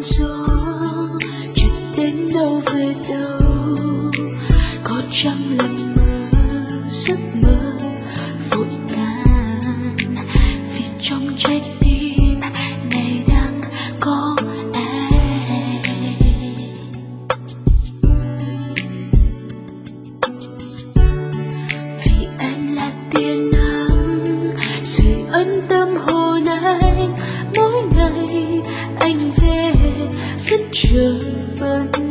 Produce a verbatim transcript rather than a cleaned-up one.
gió chuyện đến đâu về đâu, có trăm lần mơ giấc mơ vội tan, vì trong trái tim này đang có em. Vì em là tia nắng sưởi ấm tâm hồn anh, mỗi ngày anh về vẫn chờ vẫn